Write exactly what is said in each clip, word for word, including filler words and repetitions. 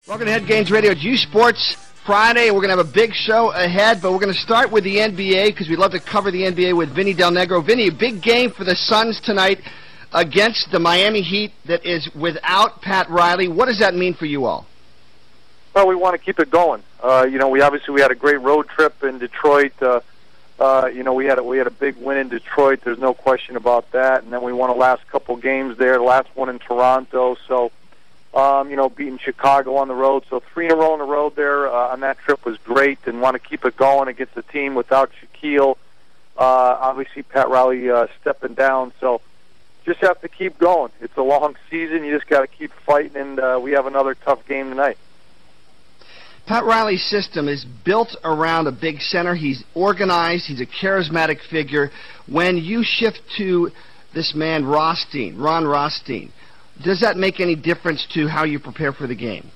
Welcome to Head Games Radio. It's U Sports Friday. We're going to have a big show ahead, but we're going to start with the N B A because we'd love to cover the N B A with Vinny Del Negro. Vinny, a big game for the Suns tonight against the Miami Heat that is without Pat Riley. What does that mean for you all? Well, we want to keep it going. Uh, you know, we obviously we had a great road trip in Detroit. Uh, uh, you know, we had a, we had a big win in Detroit. There's no question about that. And then we won the last couple games there. The last one in Toronto. So. Um, you know, beating Chicago on the road. So three in a row on the road there uh, on that trip was great, and want to keep it going against the team without Shaquille. Uh, obviously, Pat Riley uh, stepping down. So just have to keep going. It's a long season. You just got to keep fighting, and uh, we have another tough game tonight. Pat Riley's system is built around a big center. He's organized. He's a charismatic figure. When you shift to this man, Rothstein, Ron Rothstein, does that make any difference to how you prepare for the game?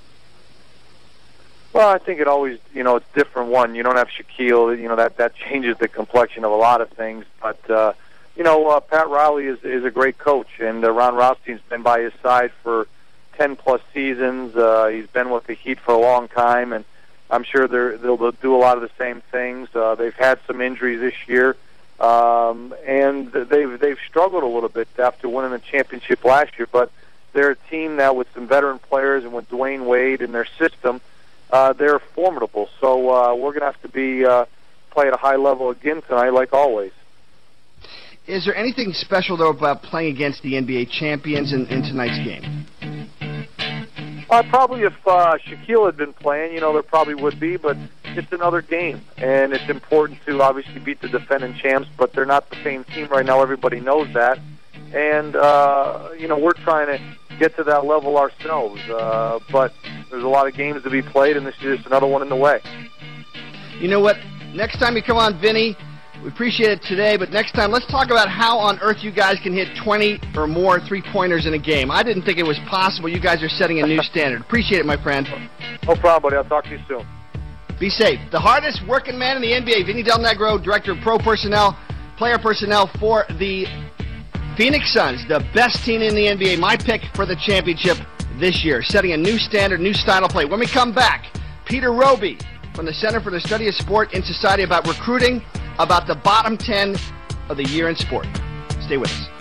Well, I think it always, you know, it's different. One, you don't have Shaquille, you know, that, that changes the complexion of a lot of things. But, uh, you know, uh, Pat Riley is is a great coach, and uh, Ron Rothstein's been by his side for ten-plus seasons. Uh, he's been with the Heat for a long time, and I'm sure they're, they'll, they'll do a lot of the same things. Uh, they've had some injuries this year. Um, and they've they've struggled a little bit after winning the championship last year, but they're a team now with some veteran players and with Dwayne Wade in their system, uh, they're formidable. So uh, we're going to have to be uh, play at a high level again tonight, like always. Is there anything special, though, about playing against the N B A champions in, in tonight's game? Uh, probably if uh, Shaquille had been playing, you know, there probably would be, but it's another game, and it's important to obviously beat the defending champs, but they're not the same team right now. Everybody knows that, and, uh, you know, we're trying to get to that level ourselves, uh, but there's a lot of games to be played, and this is just another one in the way. You know what? Next time you come on, Vinny, we appreciate it today, but next time let's talk about how on earth you guys can hit twenty or more three-pointers in a game. I didn't think it was possible. You guys are setting a new standard. Appreciate it, my friend. No problem, buddy. I'll talk to you soon. Be safe. The hardest working man in the N B A, Vinny Del Negro, Director of Pro Personnel, Player Personnel for the Phoenix Suns, the best team in the N B A. My pick for the championship this year, setting a new standard, new style of play. When we come back, Peter Roby from the Center for the Study of Sport in Society about recruiting, about the bottom ten of the year in sport. Stay with us.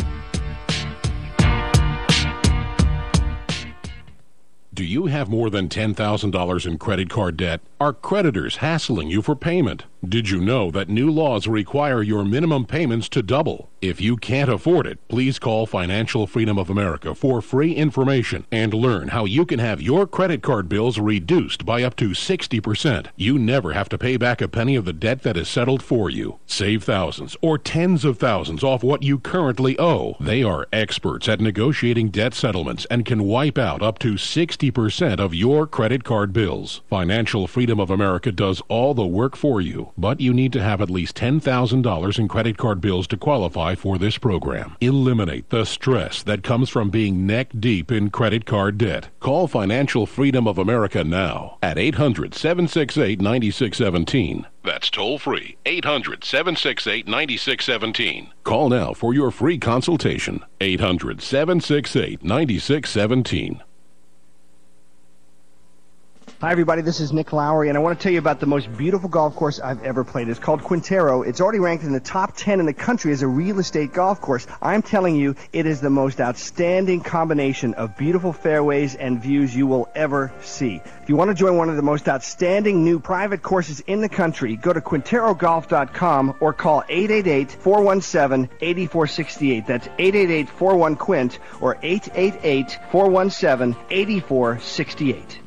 Do you have more than ten thousand dollars in credit card debt? Are creditors hassling you for payment? Did you know that new laws require your minimum payments to double? If you can't afford it, please call Financial Freedom of America for free information and learn how you can have your credit card bills reduced by up to sixty percent. You never have to pay back a penny of the debt that is settled for you. Save thousands or tens of thousands off what you currently owe. They are experts at negotiating debt settlements and can wipe out up to sixty percent of your credit card bills. Financial Freedom of America does all the work for you, but you need to have at least ten thousand dollars in credit card bills to qualify for this program. Eliminate the stress that comes from being neck deep in credit card debt. Call Financial Freedom of America now at eight hundred, seven six eight, nine six one seven. That's toll free, eight hundred, seven six eight, nine six one seven. Call now for your free consultation, eight hundred, seven six eight, nine six one seven. Hi, everybody. This is Nick Lowry, and I want to tell you about the most beautiful golf course I've ever played. It's called Quintero. It's already ranked in the top ten in the country as a real estate golf course. I'm telling you, it is the most outstanding combination of beautiful fairways and views you will ever see. If you want to join one of the most outstanding new private courses in the country, go to Quintero Golf dot com or call eight eight eight, four one seven, eight four six eight. That's eight eight eight, four one, Quint or eight eight eight, four one seven, eight four six eight.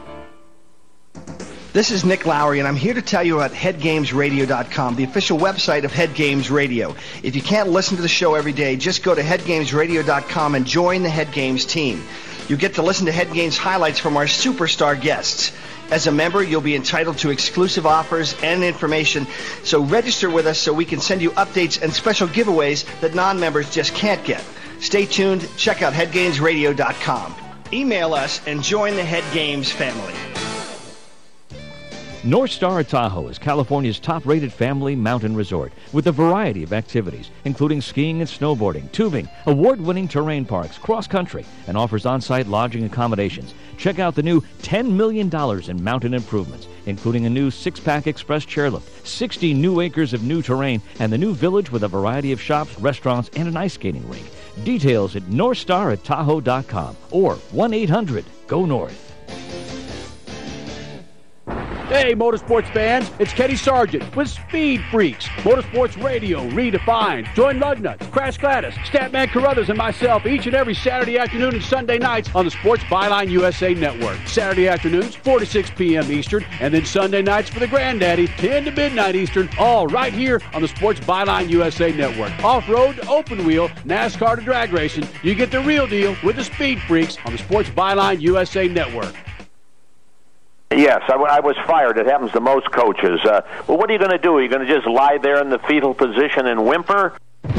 This is Nick Lowry, and I'm here to tell you about Head Games Radio dot com, the official website of Head Games Radio. If you can't listen to the show every day, just go to Head Games Radio dot com and join the Head Games team. You get to listen to Head Games highlights from our superstar guests. As a member, you'll be entitled to exclusive offers and information, so register with us so we can send you updates and special giveaways that non-members just can't get. Stay tuned. Check out Head Games Radio dot com. Email us and join the Head Games family. North Star at Tahoe is California's top-rated family mountain resort with a variety of activities, including skiing and snowboarding, tubing, award-winning terrain parks, cross-country, and offers on-site lodging accommodations. Check out the new ten million dollars in mountain improvements, including a new six-pack express chairlift, sixty new acres of new terrain, and the new village with a variety of shops, restaurants, and an ice skating rink. Details at north star at tahoe dot com or one eight hundred go north. Hey, motorsports fans, it's Kenny Sargent with Speed Freaks, Motorsports Radio redefined. Join Lugnuts, Crash Gladys, Statman Carruthers, and myself each and every Saturday afternoon and Sunday nights on the Sports Byline U S A Network. Saturday afternoons, four to six p.m. Eastern, and then Sunday nights for the Granddaddy, ten to midnight Eastern, all right here on the Sports Byline U S A Network. Off-road to open wheel, NASCAR to drag racing, you get the real deal with the Speed Freaks on the Sports Byline U S A Network. Yes, I, I was fired. It happens to most coaches. Uh, well, what are you going to do? Are you going to just lie there in the fetal position and whimper?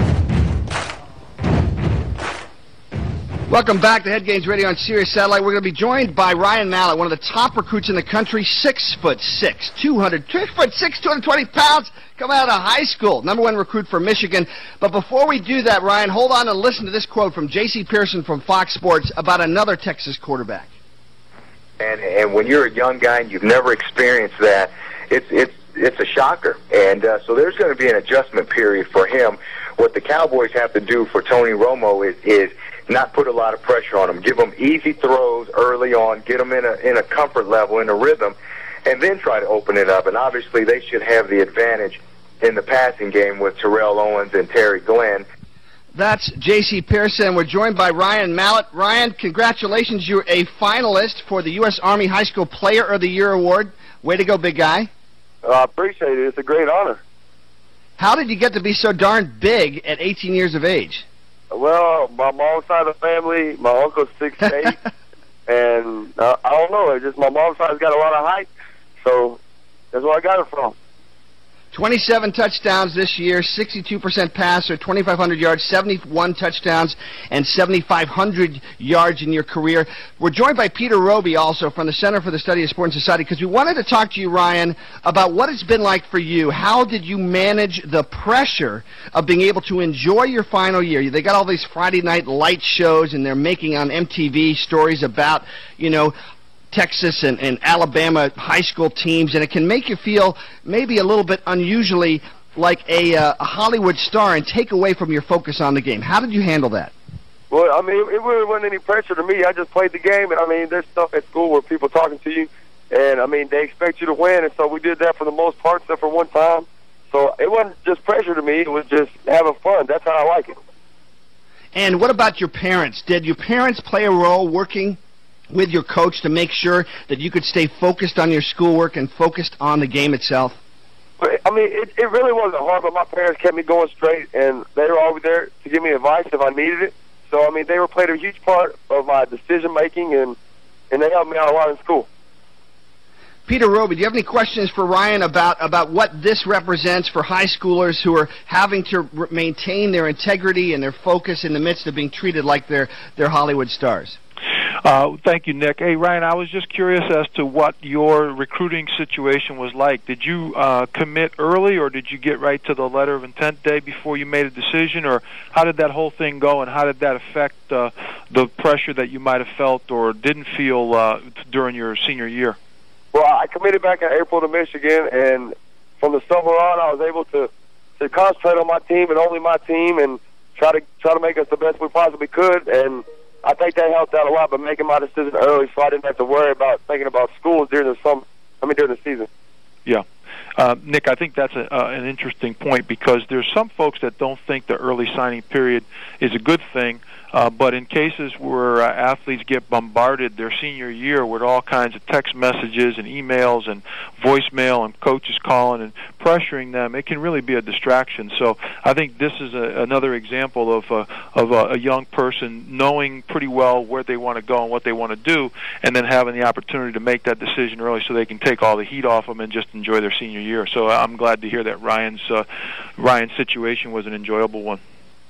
Welcome back to Head Games Radio on Sirius Satellite. We're going to be joined by Ryan Mallett, one of the top recruits in the country, six foot six, two hundred, six foot six, two hundred twenty pounds, coming out of high school, number one recruit for Michigan. But before we do that, Ryan, hold on and listen to this quote from J C Pearson from Fox Sports about another Texas quarterback. And, and when you're a young guy and you've never experienced that, it's it's it's a shocker. And uh, so there's going to be an adjustment period for him. What the Cowboys have to do for Tony Romo is, is not put a lot of pressure on him. Give him easy throws early on, get him in a in a comfort level, in a rhythm, and then try to open it up. And obviously they should have the advantage in the passing game with Terrell Owens and Terry Glenn. That's J C Pearson. We're joined by Ryan Mallett. Ryan, congratulations. You're a finalist for the U S Army High School Player of the Year Award. Way to go, big guy. I uh, appreciate it. It's a great honor. How did you get to be so darn big at eighteen years of age? Well, my mom's side of the family, my uncle's six eight, and uh, I don't know. It's just my mom's side's got a lot of height, so that's where I got it from. twenty-seven touchdowns this year, sixty-two percent passer, twenty-five hundred yards, seventy-one touchdowns, and seventy-five hundred yards in your career. We're joined by Peter Roby also from the Center for the Study of Sport and Society because we wanted to talk to you, Ryan, about what it's been like for you. How did you manage the pressure of being able to enjoy your final year? They got all these Friday night light shows, and they're making on M T V stories about, you know, Texas and, and Alabama high school teams, and it can make you feel maybe a little bit unusually like a, uh, a Hollywood star and take away from your focus on the game. How did you handle that? Well, I mean, it really wasn't any pressure to me. I just played the game, and I mean, there's stuff at school where people talking to you, and I mean, they expect you to win, and so we did that for the most part, except for one time. So it wasn't just pressure to me. It was just having fun. That's how I like it. And what about your parents? Did your parents play a role working with your coach to make sure that you could stay focused on your schoolwork and focused on the game itself? I mean, it, it really wasn't hard, but my parents kept me going straight, and they were always there to give me advice if I needed it. So, I mean, they were played a huge part of my decision-making, and, and they helped me out a lot in school. Peter Roby, do you have any questions for Ryan about, about what this represents for high schoolers who are having to re- maintain their integrity and their focus in the midst of being treated like they're, they're Hollywood stars? Uh, thank you, Nick. Hey, Ryan, I was just curious as to what your recruiting situation was like. Did you uh, commit early, or did you get right to the letter of intent day before you made a decision, or how did that whole thing go, and how did that affect uh, the pressure that you might have felt or didn't feel uh, during your senior year? Well, I committed back in April to Michigan, and from the summer on, I was able to, to concentrate on my team and only my team and try to try to make us the best we possibly could, and I think that helped out a lot by making my decision early, so I didn't have to worry about thinking about school during the summer. I mean, during the season. Yeah, uh, Nick, I think that's a, uh, an interesting point because there's some folks that don't think the early signing period is a good thing. Uh, but in cases where uh, athletes get bombarded their senior year with all kinds of text messages and emails and voicemail and coaches calling and pressuring them, it can really be a distraction. So I think this is a, another example of, uh, of a, a young person knowing pretty well where they want to go and what they want to do, and then having the opportunity to make that decision early so they can take all the heat off them and just enjoy their senior year. So I'm glad to hear that Ryan's, uh, Ryan's situation was an enjoyable one.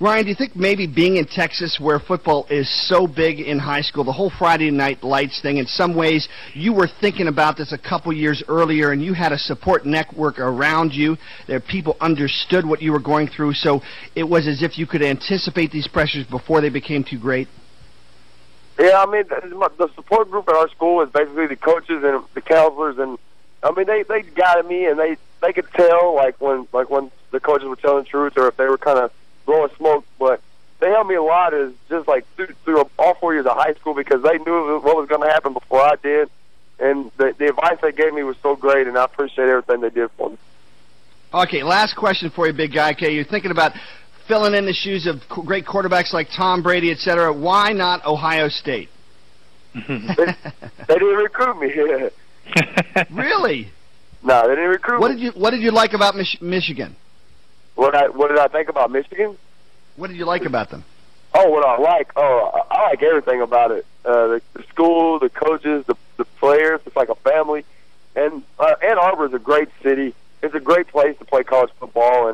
Ryan, do you think maybe being in Texas where football is so big in high school, the whole Friday night lights thing, in some ways you were thinking about this a couple years earlier and you had a support network around you, that people understood what you were going through, so it was as if you could anticipate these pressures before they became too great? Yeah, I mean, the support group at our school is basically the coaches and the counselors, and I mean, they, they guided me, and they, they could tell, like, when like when the coaches were telling the truth or if they were kind of blowing smoke, but they helped me a lot is just like through, through all four years of high school because they knew what was going to happen before I did, and the, the advice they gave me was so great, and I appreciate everything they did for me. Okay, last question for you, big guy. Okay, you're thinking about filling in the shoes of great quarterbacks like Tom Brady, et cetera. Why not Ohio State? they, they didn't recruit me. Really? No, they didn't recruit what me. Did you, what did you like about Mich- Michigan? What I what did I think about Michigan? What did you like about them? Oh, what I like? Oh, I like everything about it. Uh, the, the school, the coaches, the the players. It's like a family. And uh, Ann Arbor is a great city. It's a great place to play college football. And